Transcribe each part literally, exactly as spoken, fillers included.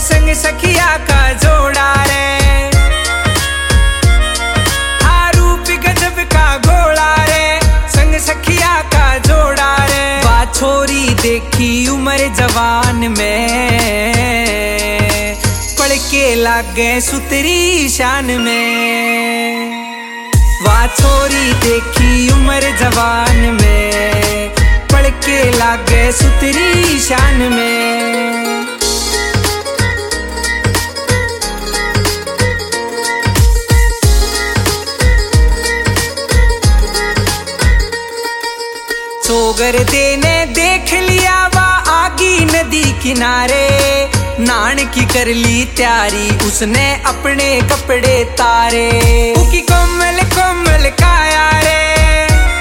संग सखिया का जोड़ा रे, हाँ रूप गजब का घोड़ा रे, संग सखिया का जोड़ा रे। वाह छोरी देखी उम्र जवान में, पड़ के लागे सुतरी शान में। वाह छोरी देखी उम्र जवान में, पड़ के लागे सुतरी शान में। चोगर देने देख लिया वा आगी नदी किनारे, नान की कर ली तैयारी उसने अपने कपड़े तारे। उकी कोमल कोमल काया रे,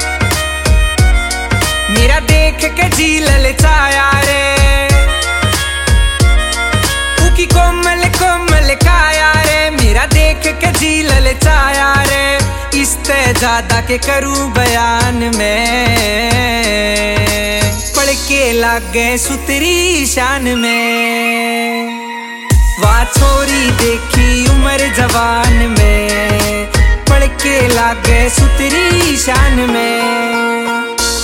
मेरा देख के जी ललचाया रे। उकी कोमल कोमल काया रे, मेरा देख के जी ललचाया रे। इससे ज्यादा के करूं बयान में, पड़ के लागे सुतरी शान में। वाह छोरी देखी उम्र जवान में, पड़ के लागे सुतरी शान में।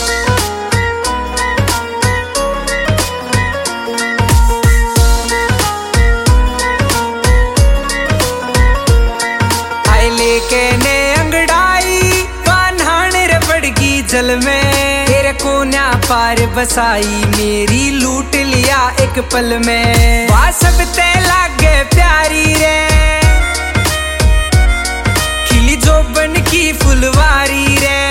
आए लेके ने अंगड़ाई कान्हान रबड़गी जल में, तेरे कोन्या पार बसाई मेरी लूट लिया एक पल में। वाह सब ते लागे प्यारी रे, खिली जोबन की फुलवारी रे।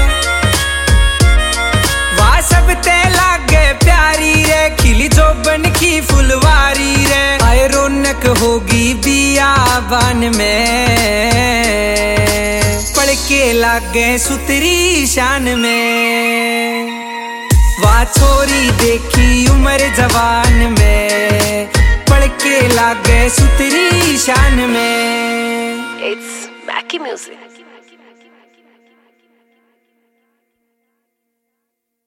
वाह सब ते लागे प्यारी रे, खिली जोबन की फुलवारी रे। आए रौनक होगी बियाबान में, पड़ के लागे सुतरी शान में। वाह छोरी देखी उम्र जवान में, पड़ के लागे सुतरी शान में। It's Mackie Music.